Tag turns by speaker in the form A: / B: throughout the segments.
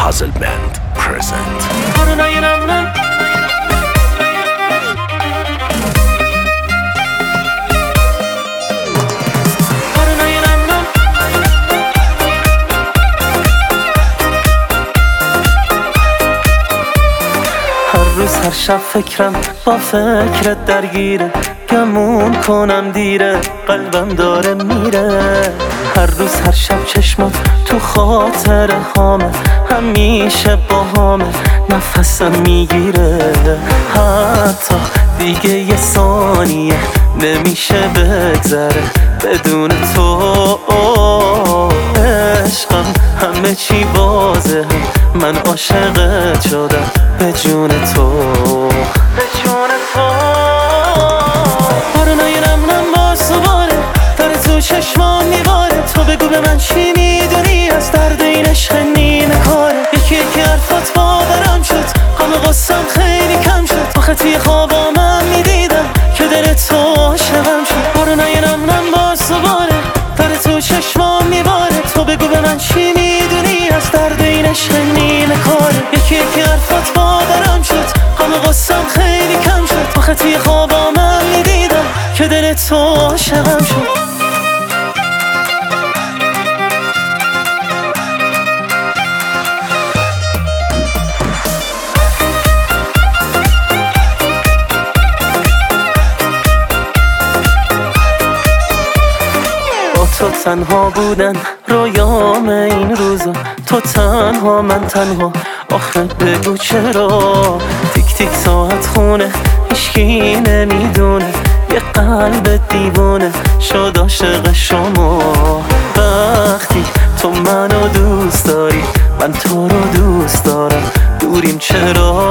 A: Puzzle Band present.
B: هر شب فکرم با فکرت درگیره، گمون کنم دیره، قلبم داره میره. هر روز هر شب چشمات تو خاطر هامه، همیشه با هامه نفسم میگیره. حتی دیگه یه ثانیه نمیشه بگذره بدون تو. عشقم همه چی واضحه، من عاشقت شدم به جون تو، به جون تو. بارونای نم باز دوباره داره تو چشمان میباره. تو بگو به من چی میدونی از درد این عشق نیمه کاره. یکی یکی حرفات باورم شد، غم غصم خیلی کم شد. آخه توی خوابام میدیدم که دل تو عاشقم شد. بارونای نم باز دوباره داره تو چشمان میباره. تو بگو به من چی میدونی از درد این عشق نیمه کاره. یکی یکی حرفات باورم شد، غم غصم خیلی کم شد. آخه توی خوابام میدیدم که دل تو عاشقم شد. تو تنها بودن رویام این روزا، تو تنها من تنها. آخه بگو چرا تیک تیک ساعت خونه هیچکی نمیدونه. یه قلب دیوونه شد عاشق شما. وقتی تو منو دوست داری من تو رو دوست دارم، دوریم چرا؟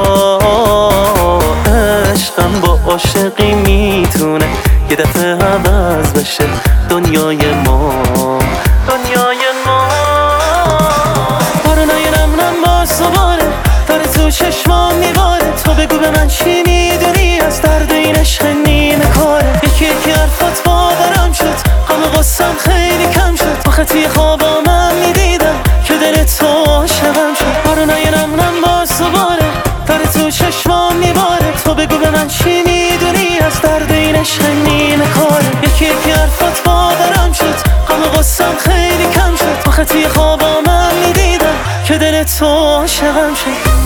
B: عشقم با عاشقی میتونه یه دفعه عوض بشه دنیای ما، دنیای ما. بارونای نم باز دوباره داره تو چشمام میباره. تو بگو به من چی میدونی از درد این عشق نیمه کاره. یکی یکی حرفات باورم شد، غم غصم خیلی کم شد. آخه توی خوابام میدیدم که دل تو عاشقم شد. بارونای نم باز دوباره داره تو چشمام میباره. تو بگو به من چی میدونی از درد این عشق نیمه کاره. یکی یکی حرفات باورم شد، غم غصم خیلی کم شد. آخه توی خوابام میدیدم که دل تو عاشقم شد.